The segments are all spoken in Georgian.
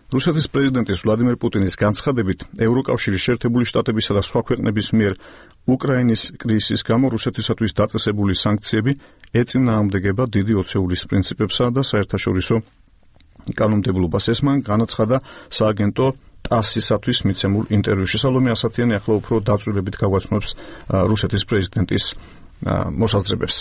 რუსეთის პრეზიდენტის ვლადიმერ პუტინის განცხადებით, ევროკავშირის შეერთებული შტატებისა და სხვა ქვეყნების მიერ უკრაინის კრიზისის გამო რუსეთისათვის დაწესებული სანქციები ეწინააღმდეგება დიდი ოცეულის პრინციპებსა და საერთაშორისო კანონმდებლობას. ეს მან განაცხადა სააგენტო TASS-ისათვის მიცემულ ინტერვიუში. სალომე ასათიანი ახლა უფრო დაწვრილებით გაგვაცნობს რუსეთის პრეზიდენტის მოსაზრებებს.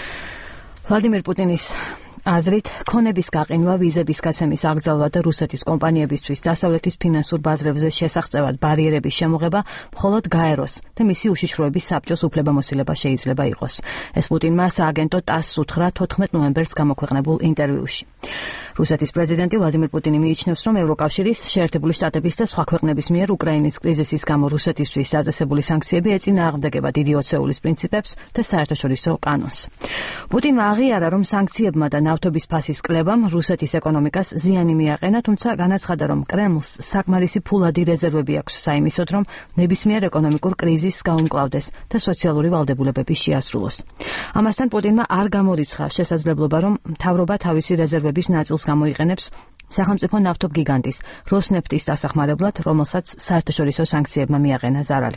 ვლადიმერ პუტინის აზრით, ქონების გაყინვა, ვიზების გაცემის აკრძალვა და რუსეთის კომპანიებისთვის დასავლეთის ფინანსურ ბაზრებზე შესაღწევად ბარიერების შემოღება მხოლოდ გაეროს და მისი უშიშროების საბჭოს უფლებამოსილება შეიძლება იყოს. ეს პუტინმა სააგენტო TASS-ს უთხრა 14 ნოემბერს გამოქვეყნებულ ინტერვიუში. რუსეთის პრეზიდენტი ვლადიმერ პუტინი მიიჩნევს, რომ ევროკავშირის, შეერთებული შტატების და სხვა ქვეყნების მიერ უკრაინის კრიზისის გამო რუსეთისთვის დაწესებული სანქციები ეწინააღმდეგება დიდი ოცეულის პრინციპებს და საერთაშორისო კანონს. პუტინმა აღიარა, რომ სანქციებმა და ნავთობის ფასის კლებამ რუსეთის ეკონომიკას ზიანი მიაყენა, თუმცა განაცხადა, რომ კრემლს საკმარისი ფულადი რეზერვები აქვს საიმისოდ, რომ ნებისმიერ ეკონომიკურ კრიზისს გაუმკლავდეს და სოციალური ვალდებულებები შეასრულოს. ამასთან პუტინმა არ გამორიცხა შესაძლებლობა, რომ მთავრობა თავისი რეზერვების ნაწილს გამოიყენებს სახელმწიფო ნავთობ გიგანტის როსნეფტის დასახმარებლად, რომელსაც საერთაშორისო სანქციებმა მიაყენა ზარალი.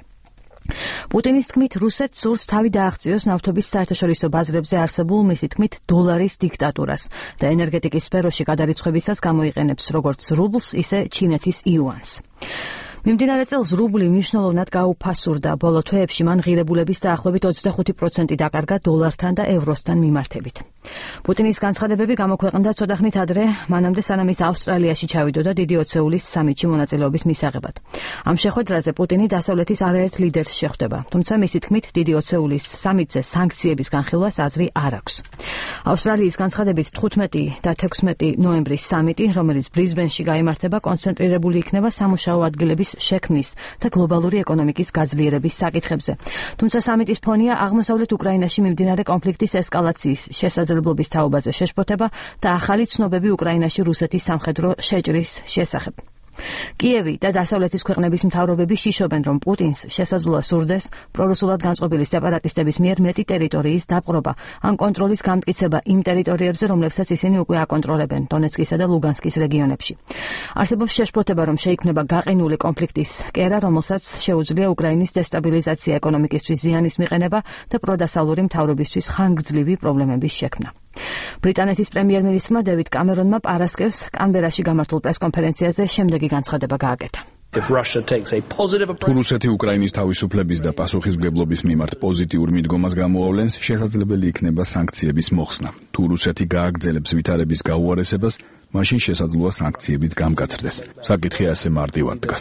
პუტინის თქმით, რუსეთს სურს თავი დააღწიოს ნავთობის საერთაშორისო ბაზრებზე არსებულ, მისი თქმით, დოლარის დიქტატურას და ენერგეტიკის სფეროში გადარიცხვებისას გამოიყენებს როგორც რუბლს, ისე ჩინეთის იუანს. მიმდინარე წელს რუბლი მნიშვნელოვნად გაუფასურდა. ბოლო თვეებში მან ღირებულების დაახლოებით 25% დაკარგა დოლართან და ევროსთან მიმართებით. პუტინის განცხადებები გამოქვეყნდა ცოტახნით ადრე, მანამდე სანამ ის ავსტრალიაში ჩავიდოდა დიდი ოცეულის სამიტში მონაწილეობის მისაღებად. ამ შეხვედრაზე პუტინი დასავლეთის არაერთ ლიდერს შეხვდება, თუმცა მისი თქმით, დიდი ოცეულის სამიტზე სანქციების განხილვას აზრი არ აქვს. ავსტრალიის განცხადებით 15 და 16 ნოემბრის სამიტი, რომელიც ბრიზბენში გაიმართება, კონცენტრირებული იქნება სამუშაო ადგილების შექმნის და გლობალური ეკონომიკის გაძლიერების საკითხებზე. თუმცა სამიტის ფონია აღმოსავლეთ უკრაინაში მიმდინარე კონფლიქტის ესკალაციის შესაძლებლობის თაობაზე შეშფოთება და ახალი ცნობები უკრაინაში რუსეთის სამხედრო შეჭრის შესახებ. კიევი და დასავლეთის ქვეყნების მთავრობები შიშობენ, რომ პუტინს შესაძლოა სურდეს პრორუსულად განწყობილი სეპარატისტების მიერ მეტი ტერიტორიის დაპყრობა ან კონტროლის გამტკიცება იმ ტერიტორიებზე, რომლებსაც ისინი უკვე აკონტროლებენ დონეცკისა და ლუგანსკის რეგიონებში. არსებობს შეშფოთება, რომ შეიქმნება გაყინული კონფლიქტის კერა, რომელსაც შეუძლია უკრაინის დესტაბილიზაცია, ეკონომიკისთვის ზიანის მიყენება და პროდასავლური მთავრობისთვის ხანგრძლივი პრობლემების შექმნა. ბრიტანეთის პრემიერ-მინისტრმა დევიდ კამერონმა პარასკევს კანბერაში გამართულ პრესკონფერენციაზე შემდეგი განცხადება გააკეთა. თუ რუსეთი უკრაინის თავისუფლების და პასუხისმგებლობის მიმართ პოზიტიურ მიდგომას გამოავლენს, შესაძლებელი იქნება სანქციების მოხსნა. თუ რუსეთი გააგრძელებს ვითარების გაუარესებას, მაშინ შესაძლოა სანქციებიც გამკაცრდეს. საკითხი ასე მარტივად დგას.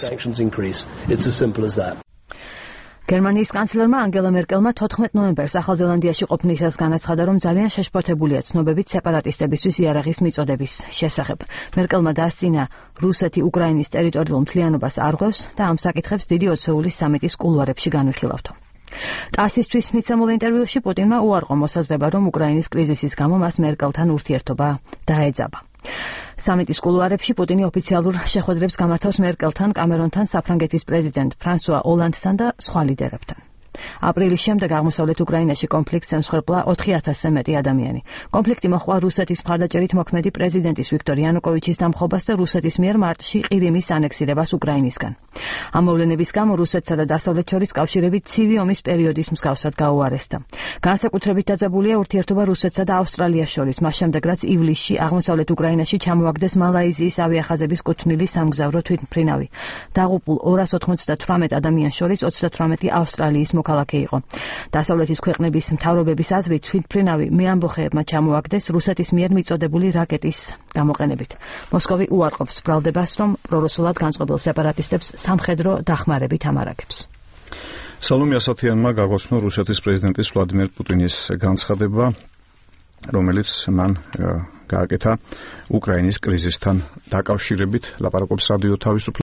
გერმანიის კანცლერმა ანგელა მერკელმა 14 ნოემბერს ახალზელანდიაში ყოფნისას განაცხადა, რომ ძალიან შეშფოთებულია ცნობებით სეპარატისტებისთვის იარაღის მიწოდების შესახებ. მერკელმა დასცინა, რუსეთი უკრაინის ტერიტორიულ მთლიანობას არღვევს და ამ საკითხებს დიდი ოცეულის სამიტის კულუარებში განვიხილავთო. TASS-ისთვის მიცემულ ინტერვიუში პუტინმა უარყო მოსაზრება, რომ უკრაინის კრიზისის გამო მას მერკელთან ურთიერთობა დაეძაბა. სამიტის კულუარებში პუტინი ოფიციალურ შეხვედრებს გამართავს მერკელთან, კამერონთან, საფრანგეთის პრეზიდენტ ფრანსუა ოლანდთან და სხვა ლიდერებთან. აპრილის შემდეგ აღმოსავლეთ უკრაინაში კონფლიქტს ემსხვერპლა 4000-ზე მეტი ადამიანი. კონფლიქტი მოჰყვა რუსეთის მხარდაჭერით მოქმედი პრეზიდენტის ვიქტორ იანუკოვიჩის დამხობას და რუსეთის მიერ მარტში ყირიმის ანექსირებას უკრაინისგან. ამ მოვლენების გამო რუსეთსა და დასავლეთ შორის კავშირები ცივი ომის პერიოდის მსგავსად გაუარესდა. განსაკუთრებით დაძაბულია ურთიერთობა რუსეთსა და ავსტრალიას შორის, მას შემდეგ რაც ივლისში აღმოსავლეთ უკრაინაში ჩამოაგდეს მალაიზიის ავიახაზების კუთვნილი სამგზავრო თვითმფრინავი. დაღუპულ 298 ადამიანს შორის 38 ავსტრალიის მოქალაქე იყო. დასავლეთის ქვეყნების მთავრობების აზრით, თვითმფრინავი მეამბოხეებმა ჩამოაგდეს რუსეთის მიერ მიწოდებული რაკეტის გამოყენებით. მოსკოვი უარყოფს ბრალდებას, რომ პრორუსულად განწყობილ სეპარატისტებს სამხედრო დახმარებით ამარაგებს. სალომე ასათიანმა გაგვაცნო რუსეთის პრეზიდენტის ვლადიმერ პუტინის განცხადება, რომელიც მან გააკეთა უკრაინის კრიზისთან დაკავშირებით. ლაპარაკობს რადიო თავისუფლება